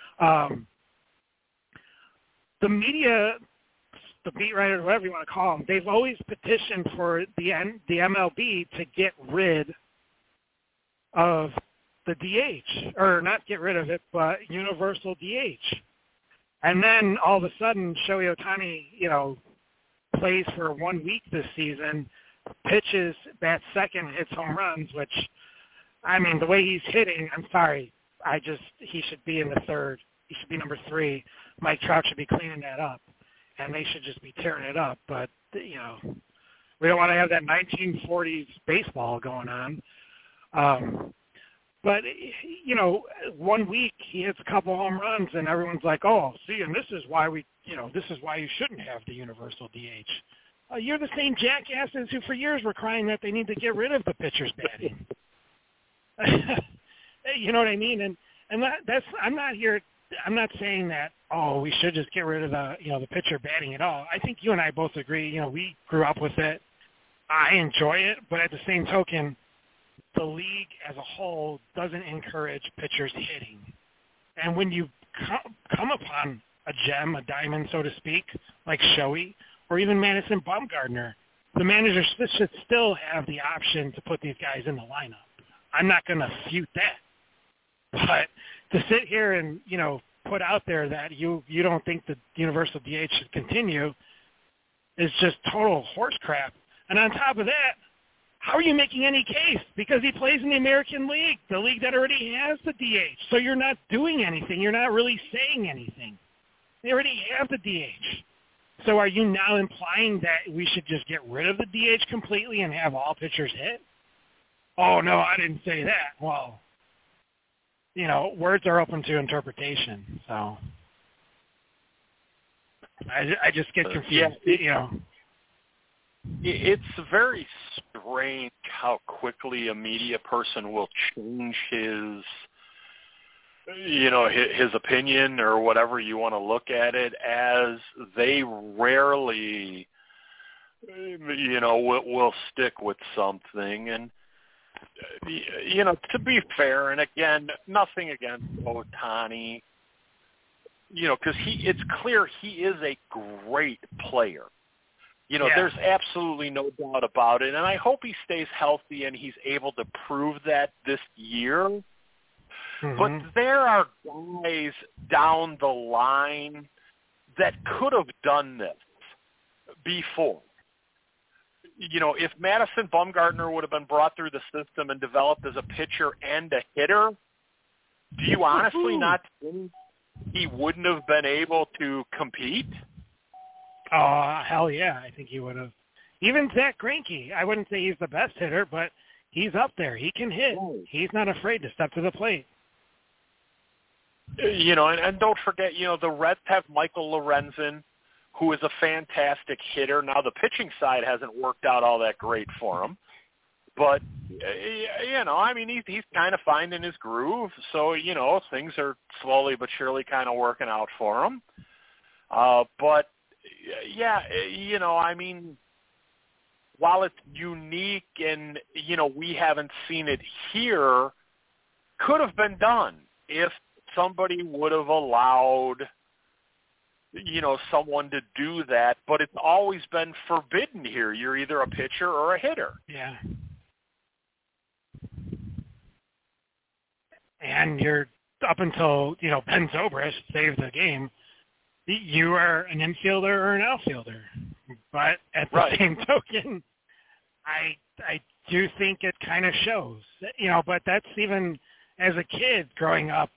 Speaker 3: The media, the beat writers, whatever you want to call them, they've always petitioned for the MLB to get rid of the DH, or not get rid of it, but universal DH. And then all of a sudden, Shohei Ohtani, plays for 1 week this season, pitches, bats second, hits home runs, which, I mean, the way he's hitting, I'm sorry, he should be in the third. He should be number 3. Mike Trout should be cleaning that up, and they should just be tearing it up. But, we don't want to have that 1940s baseball going on. But, 1 week he hits a couple home runs, and everyone's like, oh, see, and this is why you shouldn't have the universal DH. You're the same jackasses who for years were crying that they need to get rid of the pitcher's batting. You know what I mean? And I'm not saying that, oh, we should just get rid of the pitcher batting at all. I think you and I both agree, we grew up with it. I enjoy it, but at the same token, the league as a whole doesn't encourage pitchers hitting. And when you come upon a gem, a diamond, so to speak, like Shohei or even Madison Bumgarner, the manager should still have the option to put these guys in the lineup. I'm not going to refute that. But to sit here and, put out there that you don't think the universal DH should continue is just total horse crap. And on top of that, how are you making any case? Because he plays in the American League, the league that already has the DH. So you're not doing anything. You're not really saying anything. They already have the DH. So are you now implying that we should just get rid of the DH completely and have all pitchers hit? Oh, no, I didn't say that. Well, words are open to interpretation. So I just get confused,
Speaker 2: It's very strange how quickly a media person will change his opinion or whatever you want to look at it as. They rarely, will stick with something. And, to be fair, and again, nothing against Ohtani, because it's clear he is a great player. There's absolutely no doubt about it, and I hope he stays healthy and he's able to prove that this year. Mm-hmm. But there are guys down the line that could have done this before. If Madison Bumgarner would have been brought through the system and developed as a pitcher and a hitter, do you honestly not think he wouldn't have been able to compete?
Speaker 3: Oh, hell yeah. I think he would have. Even Zach Greinke, I wouldn't say he's the best hitter, but he's up there. He can hit. He's not afraid to step to the plate.
Speaker 2: And don't forget, the Reds have Michael Lorenzen, who is a fantastic hitter. Now, the pitching side hasn't worked out all that great for him. But, he's kind of finding his groove. So, things are slowly but surely kind of working out for him. While it's unique and, we haven't seen it here, could have been done if somebody would have allowed, someone to do that. But it's always been forbidden here. You're either a pitcher or a hitter.
Speaker 3: Yeah. And you're up until, Ben Zobrist saved the game. You are an infielder or an outfielder. But at the same token, I do think it kind of shows, but that's even as a kid growing up,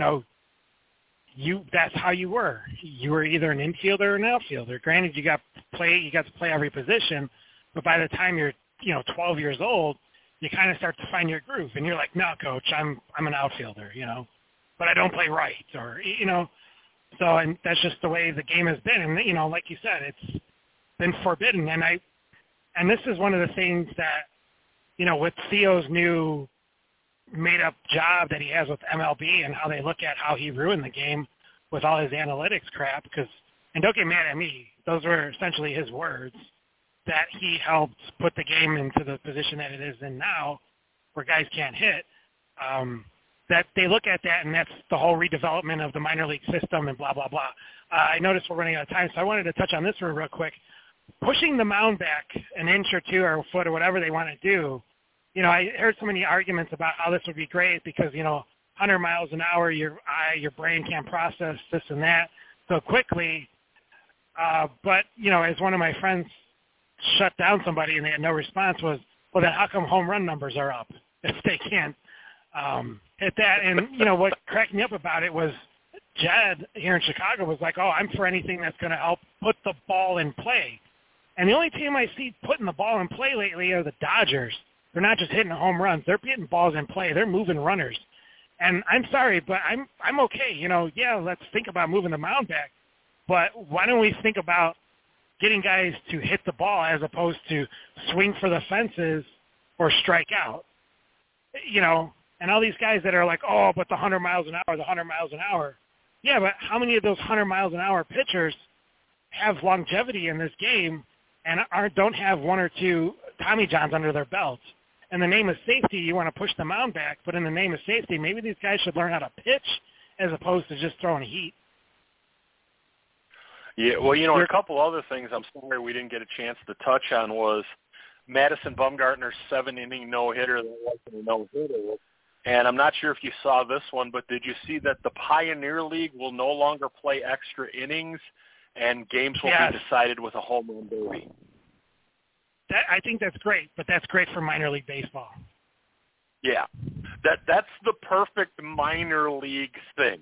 Speaker 3: that's how you were. You were either an infielder or an outfielder. Granted, you got to play every position, but by the time you're, 12 years old, you kind of start to find your groove, and you're like, no, coach, I'm an outfielder, but I don't play right, or, so, and that's just the way the game has been. And, like you said, it's been forbidden. And this is one of the things that, with Theo's new made-up job that he has with MLB and how they look at how he ruined the game with all his analytics crap, and don't get mad at me, those were essentially his words, that he helped put the game into the position that it is in now, where guys can't hit, that they look at that, and that's the whole redevelopment of the minor league system and blah, blah, blah. I noticed we're running out of time, so I wanted to touch on this real quick. Pushing the mound back an inch or two or a foot or whatever they want to do, I heard so many arguments about how this would be great because, 100 miles an hour, your brain can't process this and that so quickly. But, as one of my friends shut down somebody and they had no response was, well, then how come home run numbers are up if they can't hit that? And, what cracked me up about it was Jed here in Chicago was like, oh, I'm for anything that's going to help put the ball in play. And the only team I see putting the ball in play lately are the Dodgers. They're not just hitting home runs. They're getting balls in play. They're moving runners. And I'm sorry, but I'm okay. Let's think about moving the mound back. But why don't we think about getting guys to hit the ball as opposed to swing for the fences or strike out? And all these guys that are like, oh, but the 100 miles an hour, the 100 miles an hour. Yeah, but how many of those 100 miles an hour pitchers have longevity in this game and don't have one or two Tommy Johns under their belts? In the name of safety, you want to push the mound back, but in the name of safety, maybe these guys should learn how to pitch as opposed to just throwing heat.
Speaker 2: Yeah, well, a couple other things I'm sorry we didn't get a chance to touch on was Madison Bumgarner's 7-inning no-hitter that wasn't a no-hitter. And I'm not sure if you saw this one, but did you see that the Pioneer League will no longer play extra innings and games will be decided with a home run derby?
Speaker 3: I think that's great, but that's great for minor league baseball.
Speaker 2: Yeah, that's the perfect minor league thing.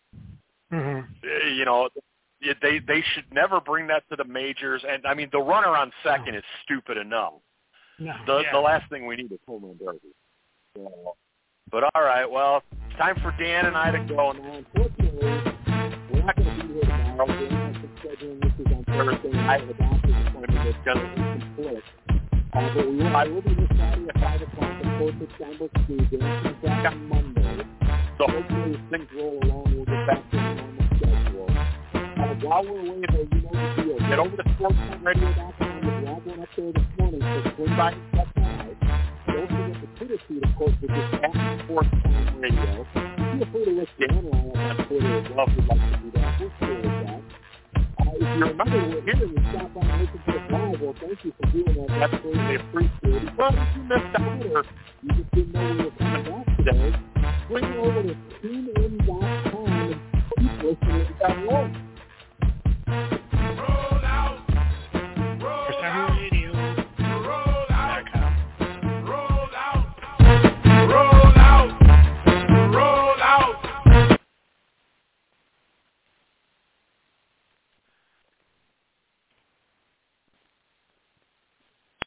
Speaker 3: Mm-hmm.
Speaker 2: They should never bring that to the majors. And, the runner on second is stupid enough.
Speaker 3: No.
Speaker 2: The last thing we need is home run derby. So, but all right, well, it's time for Dan and I to go. Now, unfortunately, we're not going to be here tomorrow. Dan has been scheduling this is on Thursday. I have a doctor's appointment that's going to conflict. But I will be this Friday at 5 o'clock at Fort December Studio. Dan comes back on Monday. So hopefully as things roll along, we'll get back to the normal schedule. While we're away, though, you know the deal. Get over to SportsTimeRadio.com. We're all going up there this morning, so swing by and check that out. Don't forget the Twitter feed, of course, which is at SportsTimeRadio. Feel free to list Dan Lyle on Twitter as well if you'd like to do that. We're cool with that. If you remember, we're here and you stop by and listen to us live. Well, thank you for doing that. That's greatly appreciated. Well, if you missed out or you just didn't know we were coming back today, swing over to TuneIn.com and keep listening to that one.